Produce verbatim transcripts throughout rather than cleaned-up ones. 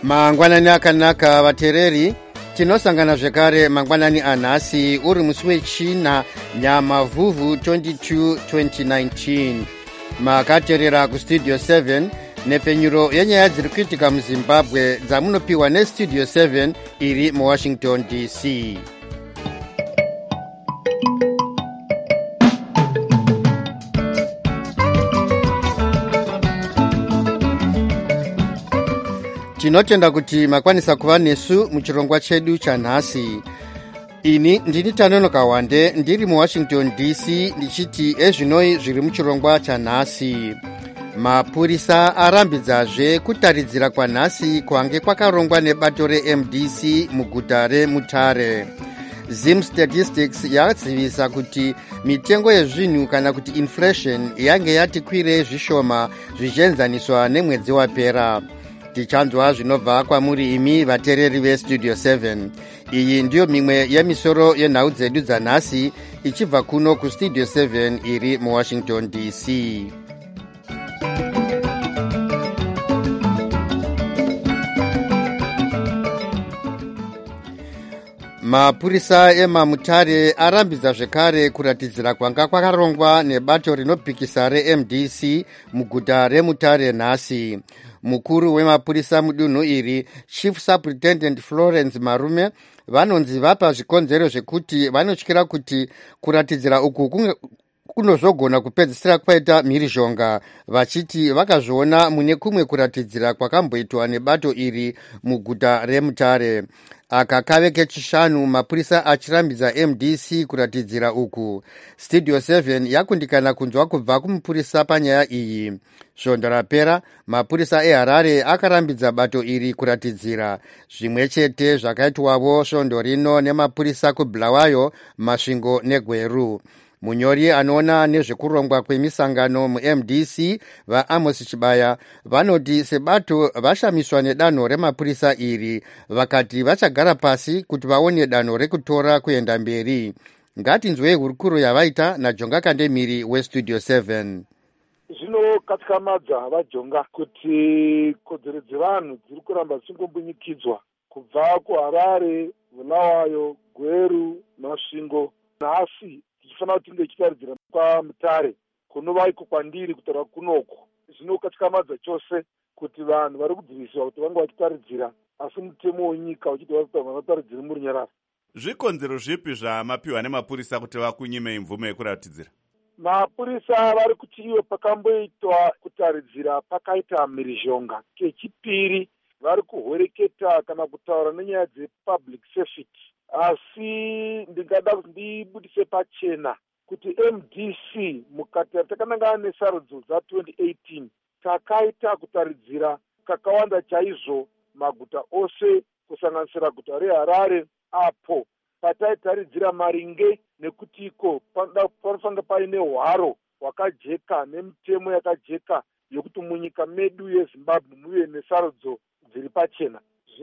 Mangwanani akanaka vatereri, tinosangana zvekare mangwanani anhasi uri musi wechina Nyamavhuvhu twenty-two twenty nineteen. Makaterera kustudio seven nepenyuro yenyaya dziri kuitika muZimbabwe dzamunopiwa nestudio seven iri muWashington D C. Tinotenda kuti makwanisa kuva nesu muchirongwa chedu chanhasi. Ini ndini Tanonoka Wande ndiri muWashington D C ndichiti ezvinoi zviri muchirongwa chanhasi. Mapurisa arambidzazve kutaridzira kwanhasi kwange kwakarongwa nebato reM D C muguta reMutare. Zim Statistics yazivisa kuti mitengo yezvinhu kana kuti inflation yange yati kwirei zvishoma zvichienzaniswa nemwedzi wapera. Tichanzwa zvinobva kwamuri imi vatereri vestudio seven. Iyi ndiyo mimwe yemisoro yenhau dzedu dzanhasi ichibva kuno kustudio seven iri muWashington D C. Mapurisa emaMutare arambidza zvekare kuratidzira kwanga kwakarongwa nebato rinopikisa reM D C muguta reMutare nhasi. Mukuru wemapurisa mudunhu iri, Chief Superintendent Florence Marume, vanonzi vapa zvikonzero zvekuti vanotyira kuti kuratidzira uku kunozogona kupedzisira kwaita mhirizhonga, vachiti vakazviona mune kumwe kuratidzira kwakamboitwa nebato iri muguta reMutare. Aka kave kechishanu mapurisa achirambidza M D C kuratidzira uku. Studio seven yakundikana kunzwa kubva kumupurisa panyaya iyi. Svondo rapera mapurisa eHarare akarambidza bato iri kuratidzira. Zvimwe chete zvakaitwawo svondo rino nemapurisa kuBulawayo, Masvingo neGweru. Munyori anoona nezvekurongwa kwemisangano muM D C vaAmos Chibaya vanoti sebato vashamiswa nedanho remapurisa iri, vakati vachagara pasi kuti vaone danho rekutora kuenda mberi. Ngatinzwei hurukuro yavaita naJonga Kandemiri westudio seven. Zvinokatyamadza vaJonga kuti kodzero dzevanhu dziri kuramba dzichingobunyikidzwa kubva kuHarare, Bulawayo, Gweru, Masvingo. Nhasi tichifanira kuti tinge tichitaridzira kwaMutare kunova iko kwandiri kutaura kunoko. Zvinokatyamadza chose kuti vanhu vari kudziviswa kuti vange vachitaridzira, asi mutemo wenyika uchiti vanotaridzira murunyararo. Zvikonzero zvipi zvamapiwa nemapurisa kuti vakunyimei mvumo yekuratidzira? Mapurisa vari kuti iwe pakamboitwa kutaridzira pakaita mhirizhonga. Kechipiri vari kuhoreketa kana kutaura nenyaya dzepublic safety. Asi ndingada kuti ndibudise pachena kuti M D C mukati takanangana nesarudzo dza twenty eighteen takaita kutaridzira kakawanda chaizvo maguta ose kusanganisira guta reHarare, apo pataitaridzira maringe nekuti iko panofanira paine hwaro hwakajeka nemitemo yakajeka yokuti munyika medu yeZimbabwe muve nesarudzo dziri pachena.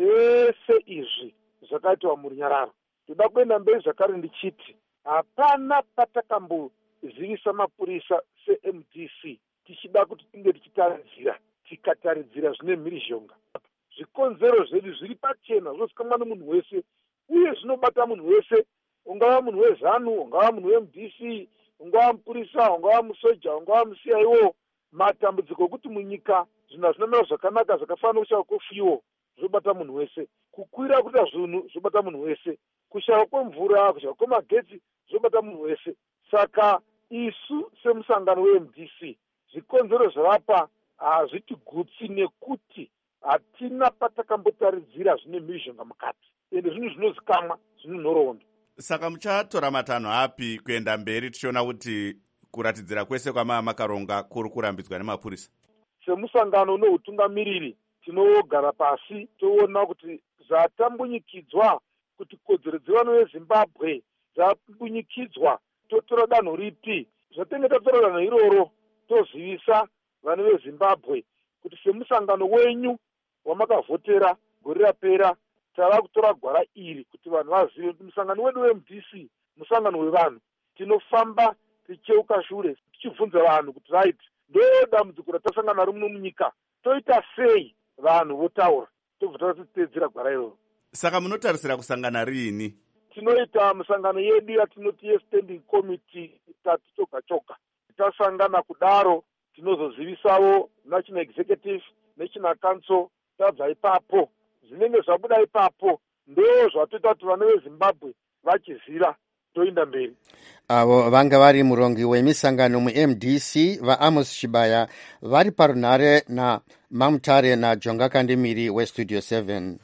Zvese izvi zvakaitwa murunyararo. Toda kuenda mberi zvakare ndichiti hapana patakambozivisa mapurisa seM D C tichida kuti tinge tichitaridzira tikataridzira zvine mhirizhonga. Zvikonzero zvedu zviri pachena, zvozikanwa nemunhu wese uye zvinobata munhu wese, ungava munhu weZanu, ungava munhu weM D C, ungava mupurisa, ungava musoja, ungava muC I O. Matambudziko okuti munyika zvinhu hazvinamira zvakanaka zvakafanana kushaya kwefuyo zvobata munhu wese, kukwira kuita zvinhu zvobata munhu wese, kushaya kwemvura, kushaya kwemagetsi zvobata munhu wese. Saka isu semusangano weM D C zvikonzero zvavapa hazvitigutsi nekuti hatina patakambotaridzira zvine mhirizhonga mukati, ende zvinhu zvinozikamwa zvine nhoroondo. Saka muchatora matanho api kuenda mberi tichiona kuti kuratidzira kwese kwamava makaronga kuri kurambidzwa nemapurisa? Semusangano neutungamiriri tinogara pasi toona kuti zvatambunyikidzwa kuti kodzero dzevanhu veZimbabwe dzabunyikidzwa, totora danho ripi. Zvatenge tatora danho iroro tozivisa vanhu veZimbabwe kuti semusangano wenyu wamakavhotera gore rapera tava kutora gwara iri kuti vanhu vazive kuti musangano wedu weM D C musangano wevanhu. Tinofamba ticheuka shure tichibvunza vanhu kuti right, ndo dambudziko ratasangana naro muno munyika, toita sei? Vanhu votaura. tobva tatiteedzera gwara iroro. Saka munotarisira kusangana rini? Tinoita musangano yedu yatinoti ye-standing committee itatu choga choga. Tasangana kudaro tinozozivisawo national executive, national council. Tabva ipapo zvinenge zvabuda ipapo ndo zvatoita kuti vana veZimbabwe vachiziva toinda mberi. Avo vanga vari murongi wemisangano mu-M D C vaAmos Chibaya vari parunhare naMamutare naJonga Kandimiri weStudio seven.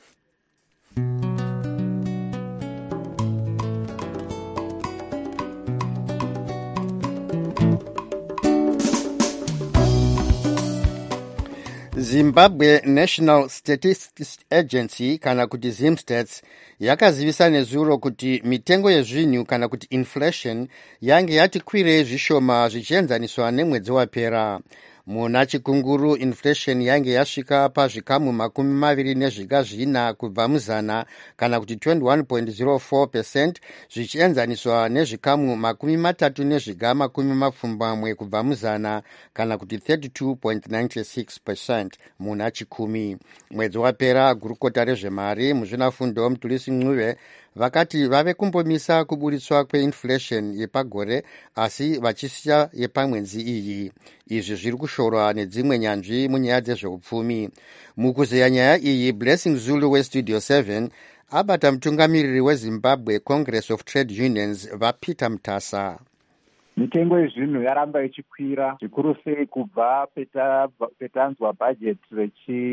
Zimbabwe National Statistics Agency kana kuti Zimstats yakazivisa nezuro kuti mitengo yezvinhu kana kuti inflation yange yati kwirei zvishoma zvichienzaniswa nemwedzi wapera. Muna chikunguru inflation yange yasvika pazvikamu makumi maviri nezviga zvina kubva muzana kana kuti twenty-one point zero four percent zvichienzaniswa nezvikamu makumi matatu nezviga makumi mapfumbamwe kubva muzana kana kuti thirty-two point nine six percent muna chikumi. Mwedzi wapera gurukota rezvemari muzvinafundo Mutulisi Ncube vakati vave kumbomisa kuburitswa kweinflation yepagore asi vachisiya yepamwedzi iyi. Izvi zviri kushorwa nedzimwe nyanzvi munyaya dzezveupfumi. Mukuzeya nyaya iyi, Blessing Zulu weStudio seven abata mutungamiriri weZimbabwe Congress of Trade Unions vaPeter Mutasa. Mitengo yezvinhu yaramba ichikwira zvikuru sei kubva petanzwa bhajeti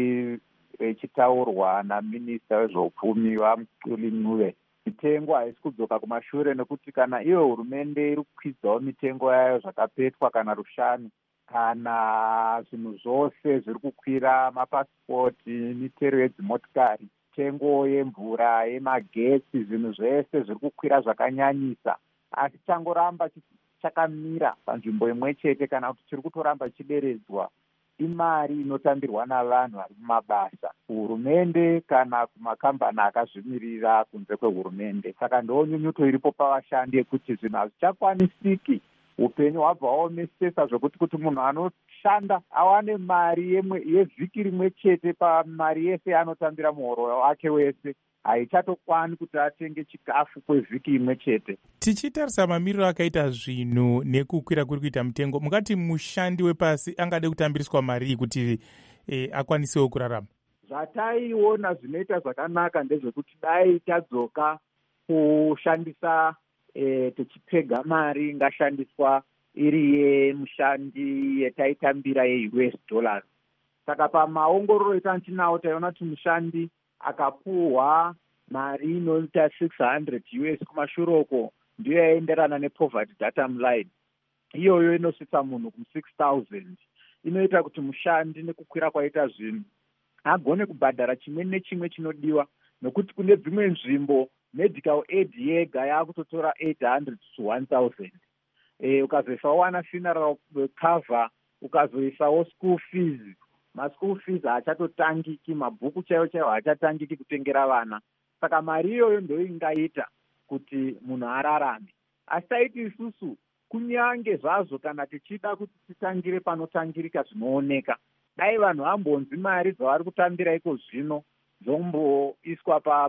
rechitaurwa naminista wezveupfumi vaMutuli Ncube. Mitengo haisi kudzoka kumashure nekuti kana iyo hurumende iri kukwidzawo mitengo yayo zvakapetwa kana rushanu, kana zvinhu zvose zviri kukwira, mapasipoti, mitero yedzimotikari, mitengo yemvura, yemagetsi, zvinhu zvese zviri kukwira zvakanyanyisa. Asi changoramba chakamira panzvimbo imwe chete kana kuti chiri kutoramba chideredzwa imari inotambirwa navanhu vari mumabasa, kuhurumende kana kumakambani akazvimirira kunze kwehurumende. Saka ndonyunyuto iripo pavashandi yekuti zvinhu hazvichakwanisiki. Upenyu hwabva hwaomesesa zvokuti kuti munhu anoshanda awane mari yevhiki rimwe chete pamari yese yaanotambira muhoro wake wese haichatokwana kuti atenge chikafu kwevhiki imwe chete. Tichitarisa mamiriro akaita zvinhu nekukwira kuri kuita mitengo, mungati mushandi wepasi angade kutambiriswa mari kuti e, akwanisewo kurarama? Zvataiona zvinoita zvakanaka ndezvekuti dai tadzoka kushandisa e, tichipega mari ingashandiswa iri yemushandi yetaitambira ye-U S dollars. Saka pamaongororo etantinawo taiona kuti mushandi akapuhwa mari inoita six hundred U S kumashuroko ndiyo yaenderana nepoverty datum line. Iyoyo inosvitsa munhu ku six thousand. Inoita kuti mushandi nekukwira kwaita zvinhu agone kubhadhara chimwe nechimwe chinodiwa, nokuti kune dzimwe nzvimbo medical aid yega yakutotora eight hundred to one thousand. E, ukazoisawo wana funeral cover, ukazoisawo school fees, ma-school fees haachatotangiki, mabhuku chaiwo chaiwo haachatangiki kutengera vana. Saka mari iyoyo ndio ingaita kuti munhu ararame. Asi taiti isusu kunyange zvazvo kana tichida kuti titangire panotangirika zvinooneka, dai vanhu vambonzi mari dzavari kutambira iko zvino dzomboiswa pa,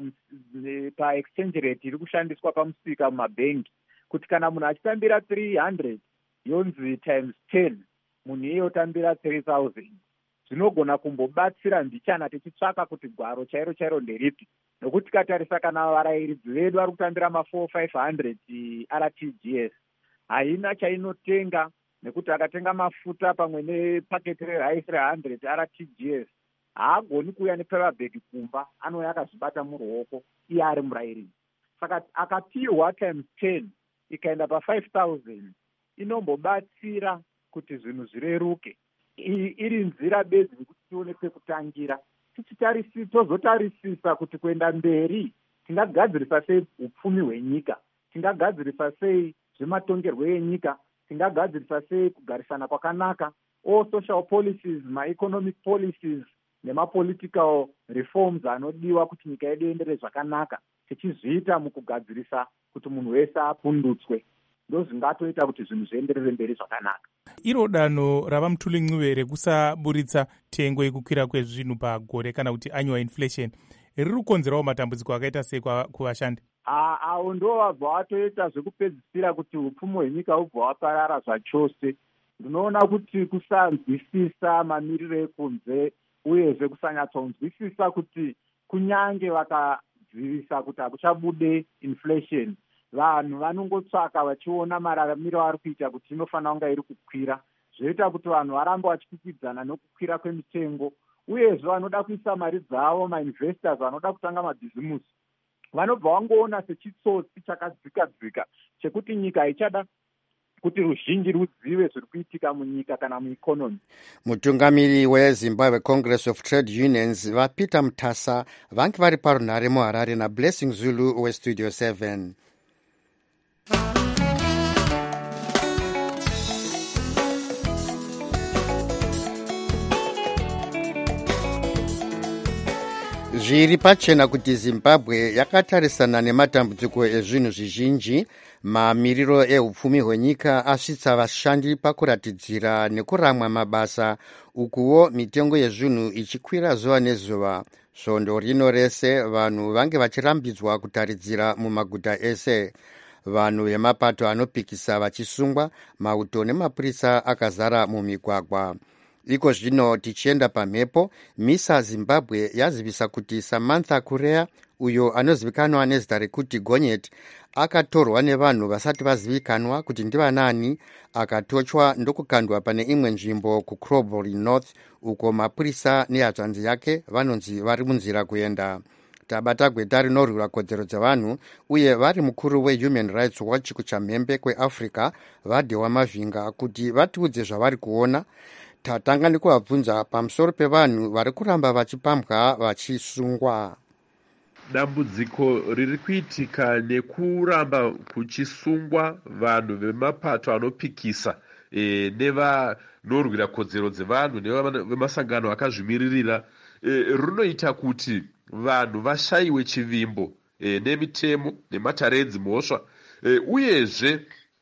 pa exchange rate iri kushandiswa pamusika mumabhengi, kuti kana munhu achitambira three hundred yonzi times ten, munhu iye otambira three thousand. Zvinogona kumbobatsira mbichana tichitsvaka kuti gwaro chairo chairo nderipi, nokuti katarisa kana varayiridzi vedu vari kutambira ma four five hundred R T G S haina chainotenga, nekuti akatenga mafuta pamwe nepaketi rerice re one hundred R T G S haagoni kuuya nepevabhegi kumba, anouya akazvibata muruoko iye ari murayiridzi. Saka akapiwa times ten ikaenda pa five thousand inombobatsira kuti zvinhu zvireruke. Iri nzira bedzi kuti tione pekutangira. Tichitarisi tozotarisisa kuti kuenda mberi tingagadzirisa sei upfumi hwenyika, tingagadzirisa sei zvematongerwo enyika, tingagadzirisa sei kugarisana kwakanaka, all social policies, ma-economic policies nema-political reforms anodiwa kuti nyika yedu iendere zvakanaka, tichizviita mukugadzirisa kuti munhu wese apundutswe. ndozvingatoita kuti zvinhu zvienderere mberi zvakanaka. Iro danho rava Muthulinxive rekusaburitsa tengo yekukwira kwezvinhu pagore kana kuti annual inflation riri kukonzerawo matambudziko akaita sei kuvashandi? Avo ndo vabva vatoita zvekupedzisira kuti upfumi hwenyika ubva hwaparara zvachose. Ndinoona kuti kusanzwisisa mamiriro ekunze uyezve kusanyatsonzwisisa kuti kunyange vakadzivisa kuti hakuchabude inflation, vanhu vanongotsvaka vachiona mararamiro ari kuita kuti inofanira kunge iri kukwira, zvoita kuti vanhu varamba vachikwikwidzana nokukwira kwemitengo. Uyezve vanoda kuisa mari dzavo, mainvestors vanoda kutanga mabhizimusi, vanobva vangoona sechitsotsi chakadzika-dzika chekuti nyika haichada kuti ruzhinji rudzive zviri kuitika munyika kana muikonomi. Mutungamiri weZimbabwe Congress of Trade Unions vaPeter Mutasa vange vari parunhare muHarare naBlessing Zulu weStudio seven. Zviri pachena kuti Zimbabwe yakatarisana nematambudziko ezvinhu zvizhinji. Mamiriro ehupfumi hwenyika asvitsa vashandi pakuratidzira nekuramwa mabasa, ukuwo mitengo yezvinhu ichikwira zuva nezuva. Svondo rino rese vanhu vange vachirambidzwa kutaridzira mumaguta ese. Vanhu vemapato anopikisa vachisungwa, mauto nemapurisa akazara mumigwagwa. Iko zvino tichienda pamhepo, Misa Zimbabwe yazivisa kuti Samantha Kurea, uyo anozivikanwa nezita rekuti Gonyeti, akatorwa nevanhu vasati vazivikanwa kuti ndivanani, akatochwa ndokukandwa pane imwe nzvimbo kuCrowbury North, uko mapurisa nehanzvanzi yake vanonzi vari munzira kuenda. Tabata gweta rinorwira kodzero dzevanhu uye vari mukuru weHuman Rights Watch kuchamhembe kweAfrica, Vadhewa Mavhinga, kuti vatiudze zvavari kuona. Tatanga nekuvabvunza pamusoro pevanhu vari kuramba vachipambwa vachisungwa. Dambudziko riri kuitika nekuramba kuchisungwa vanhu vemapato anopikisa e, nevanorwira kodzero dzevanhu nevemasangano akazvimiririra e, runoita kuti vanhu vashayiwe chivimbo e, nemitemo nematare edzimhosva e, uyezve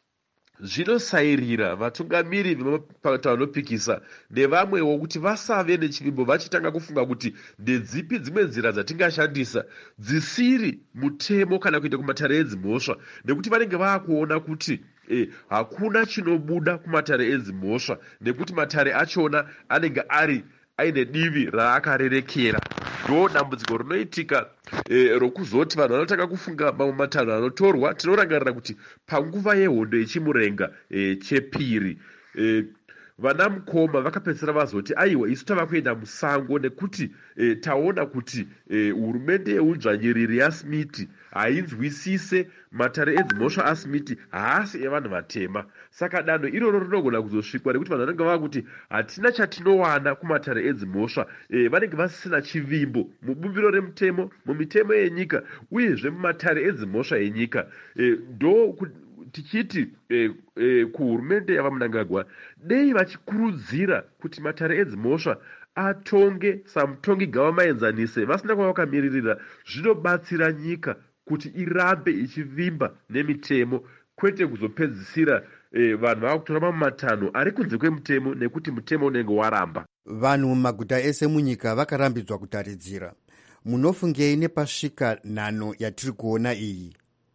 zvinosairira vatungamiri vemapato anopikisa nevamwewo kuti vasave nechivimbo vachitanga kufunga kuti ndedzipi dzimwe nzira dzatingashandisa dzisiri mutemo kana kuita kumatare edzimhosva, nekuti vanenge vaakuona kuti e, hakuna chinobuda kumatare edzimhosva nekuti matare achona anenge ari aine divi raakarerekera. Ndo dambudziko rinoitika e, rokuzoti vanhu vanotanga kufunga mamwe matanho anotorwa. Tinorangarira kuti panguva yehondo yechimurenga e, chepiri e, vana mukoma vakapedzisira vazoti aiwa isu tava kuenda musango nekuti e, taona kuti e, hurumende yeunzvanyiriri yaSmith hainzwisise matare edzimhosva aSmith haasi evanhu vatema. Saka danho iroro rinogona kuzosvikwa nekuti vanhu vanenge vava kuti hatina chatinowana kumatare edzimhosva e, vanenge vasisina chivimbo mubumbiro remutemo, mumitemo yenyika uyezve mumatare edzimhosva yenyika. E, ndo tichiti e, e, kuhurumende yava Mnangagwa dei vachikurudzira kuti matare edzimhosva atonge samutongi gavamaenzanise vasina kwava vakamiririra. Zvinobatsira nyika kuti irambe ichivimba nemitemo, kwete kuzopedzisira e, vanhu vava kutora mamwe matanho ari kunze kwemutemo nekuti mutemo unenge waramba. Vanhu mumaguta ese munyika vakarambidzwa kutaridzira. Munofungei nepasvika nhano yatiri kuona iyi?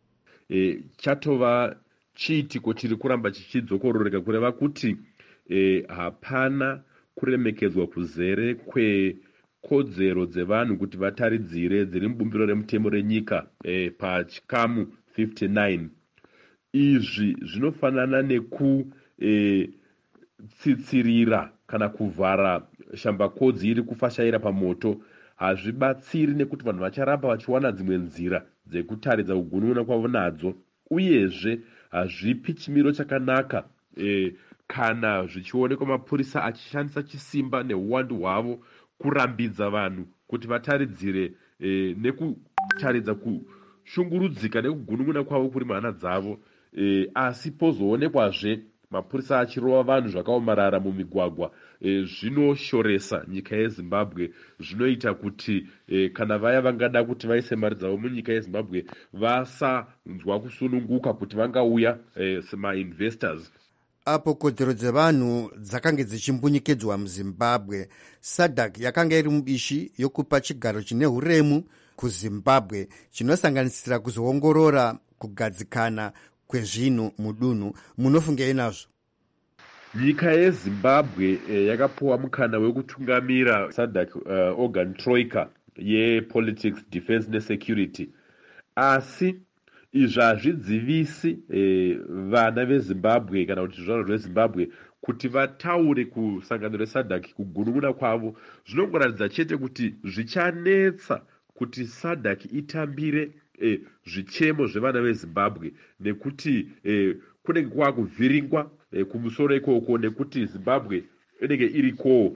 E, chatova chiitiko chiri kuramba chichidzokororeka kureva kuti e, hapana kuremekedzwa kuzere kwekodzero dzevanhu kuti vataridzire dziri mubumbiro remutemo renyika e, pachikamu fifty-nine. Izvi zvinofanana nekutsitsirira e, kana kuvhara shambakodzi iri kufashaira pamoto. Hazvibatsiri nekuti vanhu vacharamba vachiwana dzimwe nzira dzekutaridza kugunun'una kwavo nadzo, uyezve hazvipi chimiro chakanaka e, kana zvichionekwa mapurisa achishandisa chisimba neuwandu hwavo kurambidza vanhu kuti vataridzire e, nekutaridza kushungurudzika nekugunun'una kwavo kuri muhana dzavo e, asi pozoonekwazve mapurisa achirova vanhu zvakaomarara mumigwagwa e, zvinoshoresa nyika yezimbabwe. Zvinoita kuti e, kana vaya vangada kuti vaise mari dzavo munyika yezimbabwe vasanzwa kusununguka kuti vangauya e, semainvestors. Apo kodzero dzevanhu dzakange dzichimbunyikidzwa muzimbabwe, SADC yakanga iri mubishi yokupa chigaro chine uremu kuzimbabwe chinosanganisira kuzoongorora kugadzikana kwezvinhu mudunhu. Munofungei nazvo? Nyika yezimbabwe eh, yakapuwa mukana wekutungamira SADC uh, organ troika yepolitics, defense nesecurity, asi izvi hazvidzivisi eh, vana vezimbabwe kana kuti zvizvarwa zvezimbabwe kuti vataure kusangano reSADC kugunun'una kwavo. Zvinongoratidza chete kuti zvichanetsa kuti SADC itambire eh, zvichemo zvevana vezimbabwe, nekuti eh, kunenge kwakuvhiringwa eh, kumusoro ikoko, nekuti zimbabwe inenge irikowo.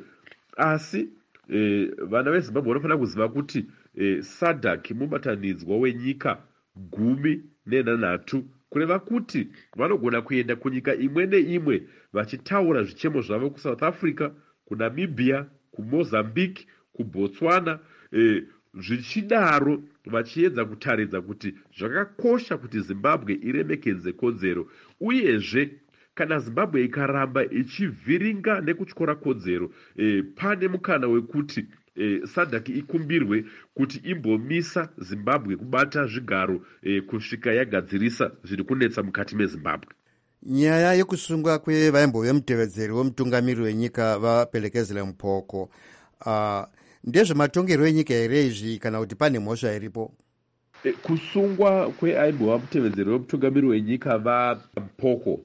Asi eh, vana vezimbabwe vanofanira kuziva kuti eh, SADC mubatanidzwa wenyika gumi nenhanhatu, kureva kuti vanogona kuenda kunyika imwe neimwe vachitaura zvichemo zvavo kuSouth Africa, kuNamibia, kuMozambique, kuBotswana, eh, zvichidaro vachiedza kutaridza kuti zvakakosha kuti Zimbabwe iremekedze kodzero. Uyezve kana Zimbabwe ikaramba ichivhiringa nekutyora kodzero, eh, pane mukana wekuti eh, SADC ikumbirwe kuti imbomisa Zimbabwe kubata zvigaro eh, kusvika yagadzirisa zviri kunetsa mukati meZimbabwe. Nyaya yekusungwa kwevaimbo vemutevedzeri wemutungamiri wenyika vaPelekezela Mupoko, uh, ndezvematongero enyika here izvi kana kuti pane mhosva iripo? E, kusungwa kweaimbo vamutevedzeri wemutungamiri wenyika vaMupoko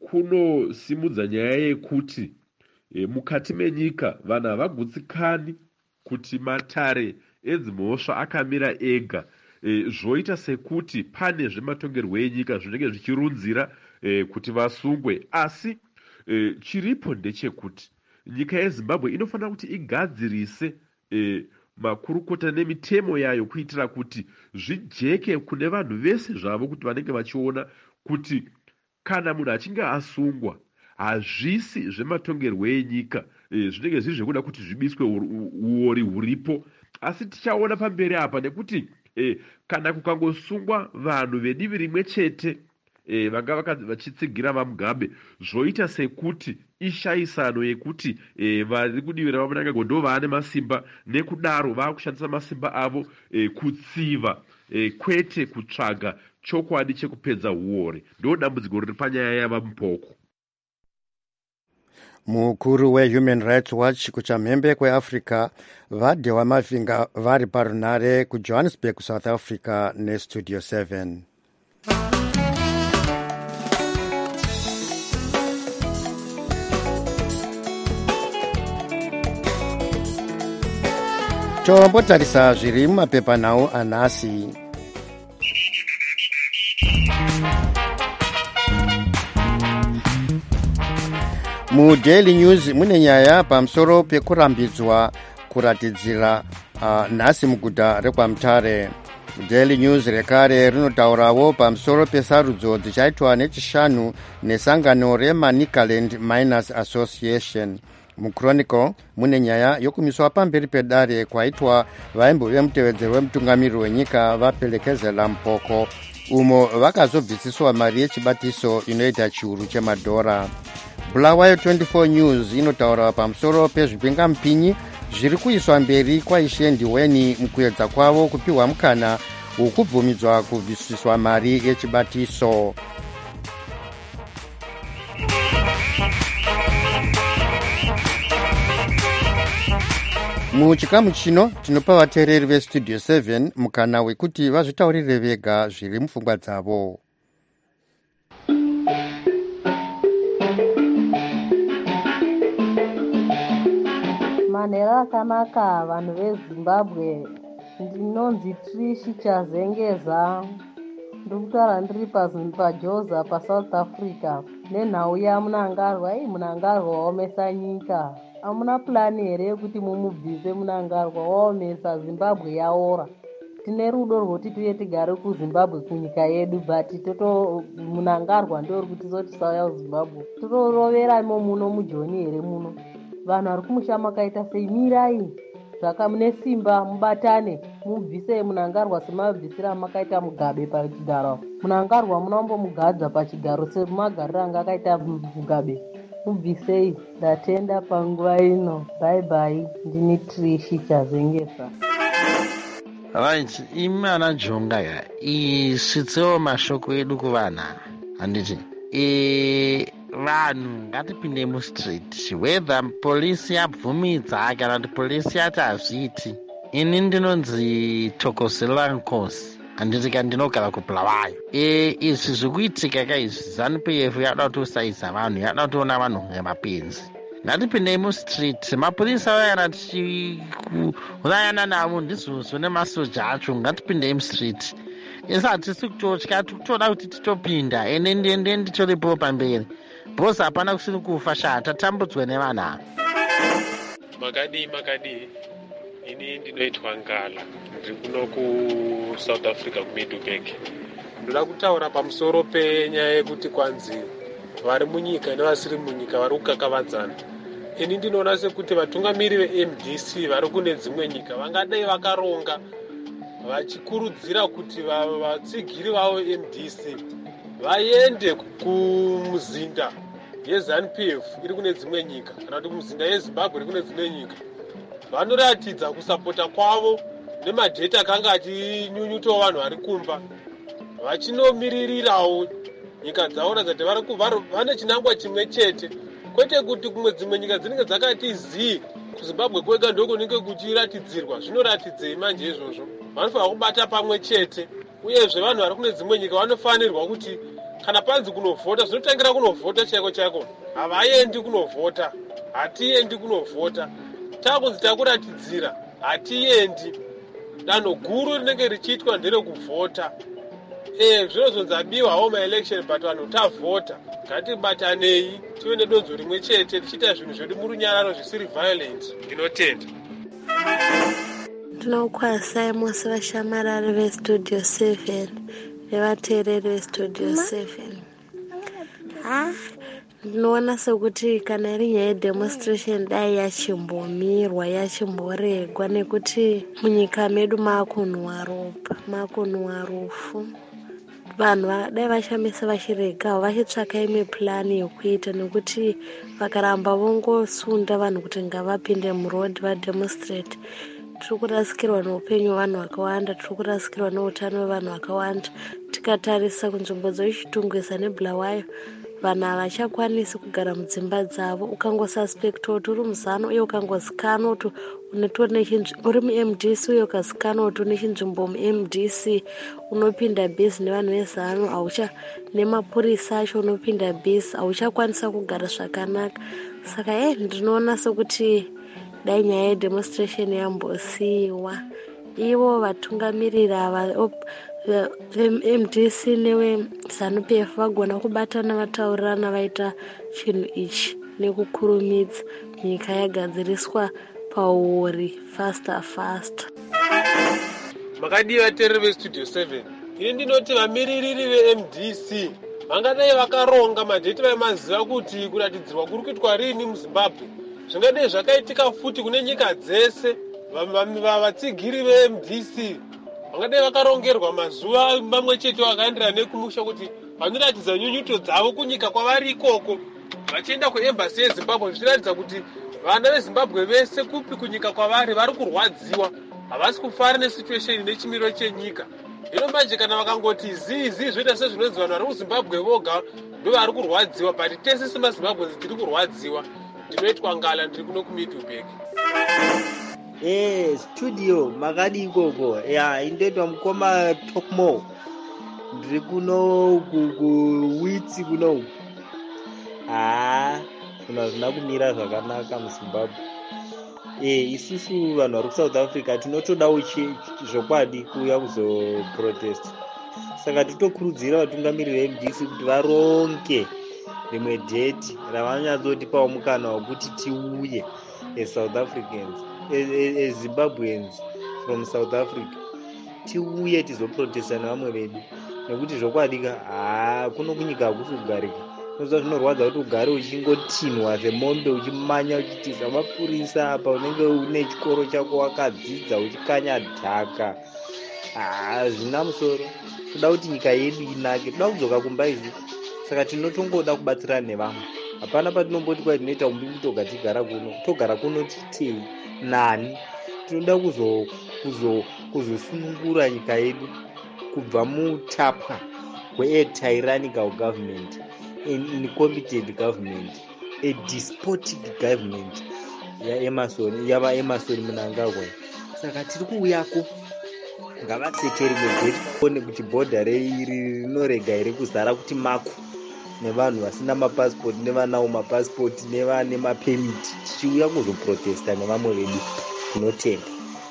kunosimudza nyaya yekuti e, mukati menyika vanhu havagutsikani kuti matare edzimhosva akamira ega. E, zvoita sekuti pane zvematongerwo enyika zvinenge zvichirunzira e, kuti vasungwe, asi e, chiripo ndechekuti nyika yeZimbabwe inofanira kuti igadzirise e, makurukota nemitemo yayo kuitira kuti zvijeke kune vanhu vese zvavo, kuti vanenge vachiona kuti kana munhu achinge asungwa hazvisi zvematongerwo enyika, e, zvinenge zviri zvekuda kuti zvibiswe uori huripo. Asi tichaona pamberi apa, nekuti e, kana kukangosungwa vanhu vedivi rimwe chete e, vanga vachitsigira vaMugabe, zvoita sekuti ishayisano yekuti e, vari kudivi ravaMnangagwa ndo vaane masimba, nekudaro vakushandisa masimba avo e, kutsiva e, kwete kutsvaga chokwadi chekupedza uori. Ndo dambudziko riri panyaya yavaMupoko. Mukuru weHuman Rights Watch kuchamhembe kweAfrica vadhewa Mavinga vari parunare kuJohannesburg, South Africa neStudio seven. Tombotarisa zviri mumapepanhau anhasi. MuDaily News mune nyaya pamusoro pekurambidzwa kuratidzira uh, nhasi muguta rekwaMutare. Daily News rekare rinotaurawo pamusoro pesarudzo dzichaitwa nechishanu nesangano reManicaland Miners Association. MuChronicle mune nyaya yokumiswa pamberi pedare kwaitwa vaimbo vemutevedzeri wemutungamiri wenyika vaPelekezela Mupoko, umo vakazobvisiswa mari yechibatiso inoita chiuru chemadhora. Bulawayo twenty-four News inotaura pamusoro pezvipingamupinyi zviri kuiswa mberi kwaishendi weni mukuedza kwavo kupiwa mukana wokubvumidzwa kubvisiswa mari yechibatiso. Muchikamu chino tinopa vateereri veStudio seven mukana wekuti vazvitaurire vega zviri mupfungwa dzavo. Manhero akanaka vanhu veZimbabwe. Ndinonzi Trishi Chazengeza, ndikutaura ndiri paJoza paSouth Africa. Nenhau yaMunangarwa. Ei, Munangarwa waomesa nyika. Hamuna plani here yekuti mumubvise Munangarwa? Waomesa, Zimbabwe yaora. tine rudo rwoti tuye tigare kuzimbabwe kunyika yedu but toto munangarwa ndio uri kutizoti tisauya kuzimbabwe totorovera imo muno mujoni here muno vanhu vari kumusha makaita sei mirai zvaka mune simba mubatane mubvise munangarwa semabvisira makaita mugabe pachigaro munangarwa munombomugadza pachigaro semagariro anga akaita mugabe mubvisei. Ndatenda panguva ino. Bye bye. Ndini Trishi Chazengesa. Right, imana jonga ya isitsewo mashoko edu kuvana handiti e vanhu ngatipinde mustreet whether polisi yabvumidza kana kuti polisi yati hazviiti. Ini ndinonzi Tokoselankosi handiti ka ndinogara kubulawayo. E izvi zvikuitika ka izvi ZANU-P F yada kutosaiza vanhu yada kutoona vanhu ngemapenzi. Ngatipindei mustreet mapurisa vayana tichiurayana navo ndizvozvo nemasoja acho ngatipindei mustreet. Isi hatisi kutotya tikutoda kuti titopinda ende ndiende nditoripo pamberi bhosi hapana kusiri kufa sha tatambudzwa nevanhu ava. Makadii makadii ini ndinoitwa Ngala ndiri kuno kuSouth Africa kuMiddleburg. Ndoda kutaura pamusoro penyaya yekuti kwanzi vari munyika nevasiri munyika vari kukakavadzana. Ini ndinoona sekuti vatungamiri ve-M D C vari kune dzimwe nyika vangadai vakaronga vachikurudzira kuti vatsigiri vavo M D C vaende kumuzinda yeZANU-P F iri kune dzimwe nyika kana kuti muzinda yeZimbabwe iri kune dzimwe nyika. Vanoratidza kusapota kwavo nemadheta akanga achinyunyutawo vanhu vari kumba vachinomiririrawo nyika dzavo dzati vane chinangwa chimwe chete kwete kuti kumwe dzimwe nyika dzinenge dzakati zii kuZimbabwe kwega ndiko kunenge kuchiratidzirwa. Zvinoratidzei manje izvozvo? Vanofanira kubata pamwe chete uyezve vanhu vari kune dzimwe nyika vanofanirwa kuti kana panzi kunovhota zvinotangira kunovhota chaiko chaiko havaendi kunovhota hatiendi kunovhota takunzi takuratidzira hatiendi. Danho guru rinenge richiitwa nderekuvhota. Eh zvinozonzi abiwawo maelection but vanhu tavhota. Ngatibatanei tive nedonzo rimwe chete tichiita zvinhu zvedu murunyararo zvisiri violent. Ndinotenda. Tinokwasai mose vashamarari vestudio seven nevateereri vestudio seven. Ah, ndinoona sekuti kana iri nyaya yedemonstration dai yachimbomirwa yachimboregwa nekuti munyika medu maakunhuwa ropa maakunhuwa rufu. Vanhu dai vashamisa vachiregawo vachitsvaka imwe purani yekuita nekuti vakaramba vongosunda vanhu kuti ngavapinde muroad vademonstrate tiri kurasikirwa neupenyu vanhu vakawanda tiri kurasikirwa neutano hwevanhu vakawanda. Tikatarisa kunzvimbo dzochitungwisa nebulawayo vanhu havachakwanisi kugara mudzimba dzavo. Ukangosuspekta kuti uri muzano uye ukangozikanwa kuti uri mu-M D C uye ukazikanwa kuti une chinzvimbo mu-M D C unopinda bhezi nevanhu vezano haucha nemapurisa acho unopinda bhezi hauchakwanisa kugara zvakanaka. Saka e ndinoona sekuti dai nyaya yedemonstration yambosiyiwa ivo vatungamiriri ava M D C neweZANU-P F vagona kubatana vataurirana vaita chinhu ichi nekukurumidza nyika yagadziriswa pauri faster faster. Makadii vateereri vestudio seven. Ini ndinoti vamiririri ve-M D C vangadai vakaronga madheti vaimaziva kuti kuratidzirwa kuri kuitwa rini muZimbabwe zvingadai zvakaitika futi kune nyika dzese. Vatsigiri ve-M D C vangadai vakarongerwa mazuva mamwe chete vakaenderana nekumusha kuti vanoratidza nyunyuto dzavo kunyika kwavari ikoko vachienda kuembassy yeZimbabwe zvichiratidza kuti vana veZimbabwe vese kupi kunyika kwavari vari kurwadziwa havasi kufara nesituation nechimiro chenyika. Hino manje kana vakangoti zii zii zvoita sezvinonzi vanhu vari kuZimbabwe voga ndovari kurwadziwa but tese semaZimbabwe tiri kurwadziwa. Ndinoitwa Ngala ndiri kuno kuMiddleburg. Eh studio makadi ikoko ya indoitwa mukoma Tokmo ndiri kuno kuwitsi kuno. Ah kuna zvina kumira zvakanaka muZimbabwe. Eh isusu vanhu vari kuSouth Africa tinotodawo zvokwadi kuuya kuzoprotest. Saka titokurudzira vatungamiriri ve-M D C kuti varonge rimwe dheti ravanyatsotipawo mukana wekuti tiuye as South Africans as Zimbabweans from South Africa tiuye tizoprotesta nevamwe vedu, nekuti zvokwadika haa kuno kunyika hakusi kugarika. Noza zvinorwadza kuti ugare uchingotinwa semombe uchimanya uchitiza mapurisa apa unenge une chikoro chako wakadzidza uchikanya dhaka. Hazvina musoro. Toda kuti nyika yedu inake, toda kudzoka kumba izvi. Saka tinotongoda kubatsirana nevamwe. Hapana patinomboti kwa tinoita umbiri toga tigara kuno. Togara kuno titei nani. Tinoda kuzo kuzo kuzosunungura nyika yedu kubva mutapwa where tyrannical government, an incompetent government, a despotic government ya Emerson yava Emerson Mnangagwa. Saka tiri kuuyako ngavasekeri megeti kuone kuti bhodha reiri rinorega iri kuzara kuti mako nevanhu vasina mapasipoti nevanawo mapasipoti nevane mapemiti, tichiuya kuzoprotesta nevamwe vedu tinotenda.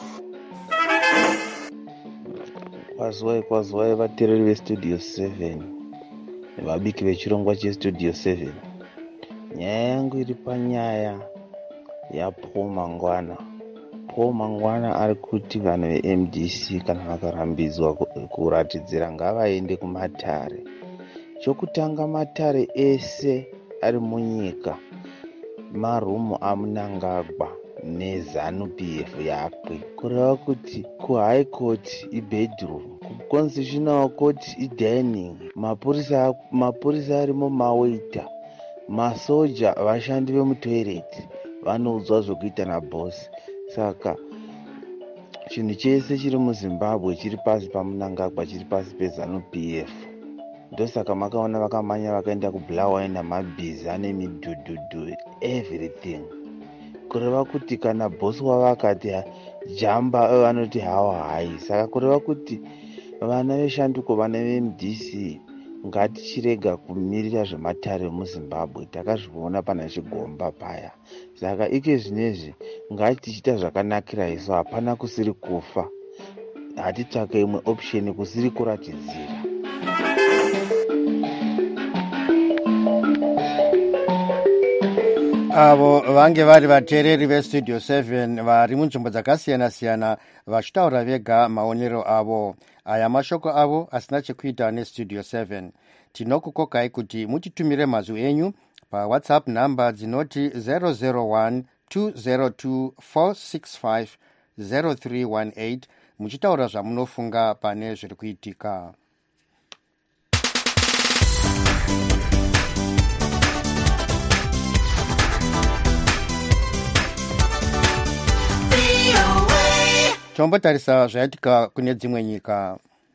Kwazwai kwazwai vateereri vestudio seven nevabiki vechirongwa chestudio seven. Nyaya yangu iri panyaya yaPaul Mangwana. Paul Mangwana ari kuti vanhu veM D C kana vakarambidzwa kuratidzira ngavaende kumatare. Chokutanga, matare ese ari munyika marumu aMnangagwa neZanu P F yakwe, kureva kuti kuhigh court ibedroom, kuconstitutional court idining, mapurisa mapurisa arimo mawaita, masoja vashandi vemutoireti vanoudzwa zvokuita nabosi. Saka chinhu chese chiri muZimbabwe chiri pasi paMnangagwa, chiri pasi peZanu P F. Ndosaka makaona vakamanya vakaenda kuBulawayo namabhizi ane midhudhudhu everything, kureva kuti kana bosi wavo akati jamba vanoti hawa hai. Saka kureva kuti vana veshanduko, vana veM D C ngatichirega kumirira zvematare muZimbabwe. Takazviona pana Chigomba paya. Saka ike zvinezvi ngatichita zvakanakira isu, hapana kusiri kufa. Hatitsvake imwe option kusiri kuratidzira. Avo vange vari vateereri vestudio seven vari munzvimbo dzakasiyana-siyana vachitaura vega maonero avo. Aya mashoko avo asina chekuita nestudio seven. Tinokukokai kuti mutitumire mazwi enyu paWhatsApp namba dzinoti zero zero one two zero two four six five zero three one eight muchitaura zvamunofunga pane zviri kuitika. Tombotarisa zvaitika kune dzimwe nyika.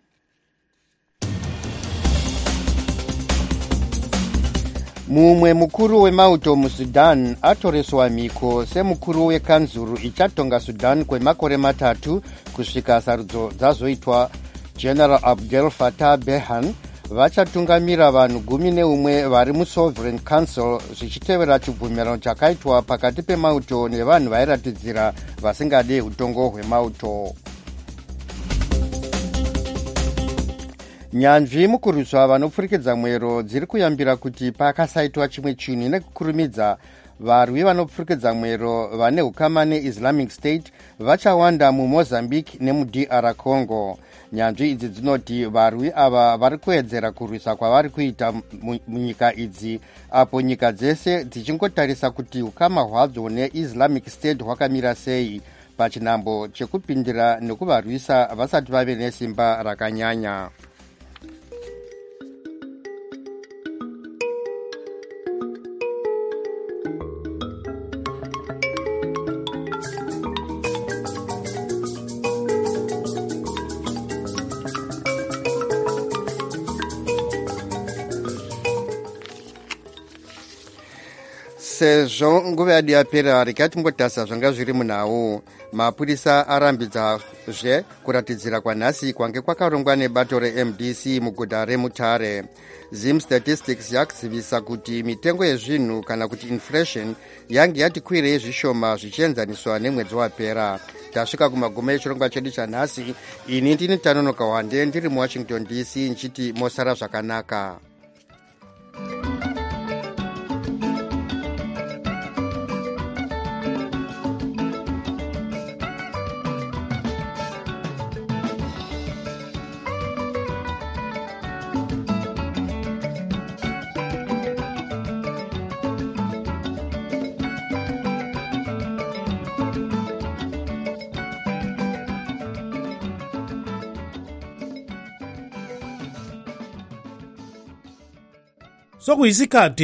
Mumwe mukuru wemauto muSudan atoreswa mhiko semukuru wekanzuru ichatonga Sudan kwemakore matatu kusvika sarudzo dzazoitwa. General Abdel Fattah Burhan vachatungamira vanhu gumi neumwe vari muSovereign Council zvichitevera chibvumirano chakaitwa pakati pemauto nevanhu vairatidzira vasingade utongo hwemauto. Nyanzvi mukurwiswa vanopfurikidza mwero dziri kuyambira kuti pakasaitwa chimwe chinhu nekukurumidza. Varwi vanopfurikidza mwero vane hukama neIslamic State vachawanda muMozambique nemuD R Congo. Nyanzvi idzi dzinoti varwi ava vari kuedzera kurwisa kwavari kuita munyika idzi, apo nyika dzese dzichingotarisa kuti hukama hwadzo neIslamic State hwakamira sei pachinambo chekupindira nekuvarwisa vasati vave nesimba rakanyanya. Sezvo nguva yadu yapera, regai timbotasa zvanga zviri munhau. Mapurisa arambidzazve kuratidzira kwanhasi kwange kwakarongwa nebato reM D C muguta reMutare. Zim Statistics yakuzivisa kuti mitengo yezvinhu kana kuti inflation yange yati kwirei zvishoma zvichienzaniswa nemwedzi wapera. Tasvika kumagumo echirongwa chedu chanhasi. Ini ndini Tanonoka Wande ndiri muWashington D C nchiti mosara zvakanaka. sokuyisikhathi